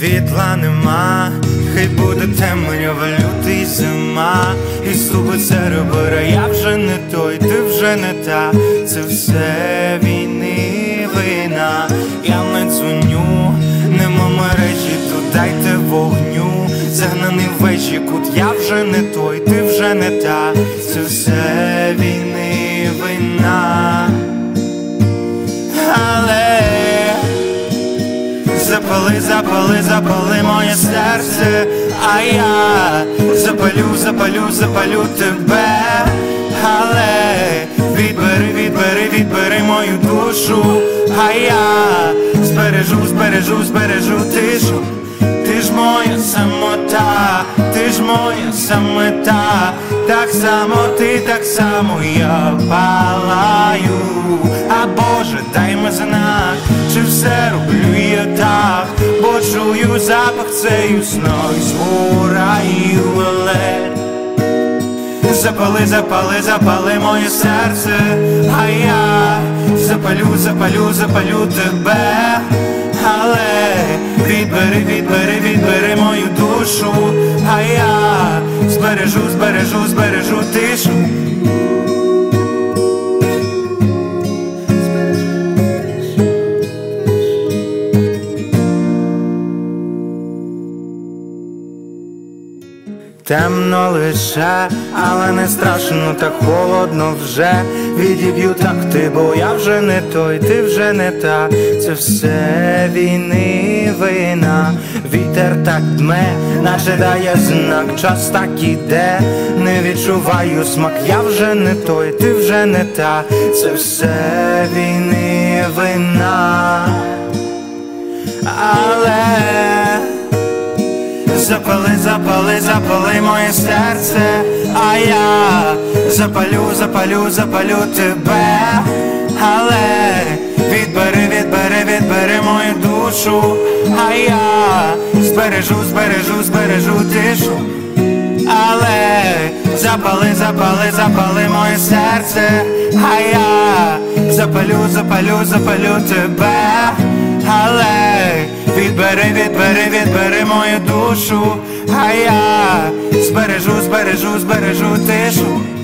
Світла нема, хай буде темрява, лютий зима, і ступить серебра, я вже не той, ти вже не та. Це все війни вина. Я не дзвоню, нема мережі, то дайте вогню. Загнаний в вечі кут, я вже не той, ти вже не та. Це все війни вина. Але запали, запали, запали моє серце, а я запалю, запалю, запалю тебе. Але відбери, відбери, відбери мою душу, а я збережу, збережу, збережу тишу. Ти ж моя самота, ти ж моя самота. Так само ти, так само я палаю. А Боже, дай ми знак, чи все роблю я так, бо чую запах цею сною з раю. Але запали, запали, запали моє серце, а я запалю, запалю, запалю тебе. Але відбери, відбери, відбери мою душу, а я збережу, збережу, збережу тишу. Темно лише, але не страшно, так холодно вже. Відіб'ю так ти, бо я вже не той, ти вже не та. Це все війни вина. Вітер так дме, наче дає знак, час так іде. Не відчуваю смак, я вже не той, ти вже не та. Це все війни вина. Але запали, запали, запали моє серце, а я запалю, запалю, запалю тебе. Але відбери, відбери, відбери мою душу, а я збережу, збережу, збережу тишу. Але запали, запали, запали моє серце, а я запалю, запалю, запалю тебе. Але відбери, відбери, відбери мою душу, а я збережу, збережу, збережу тишу.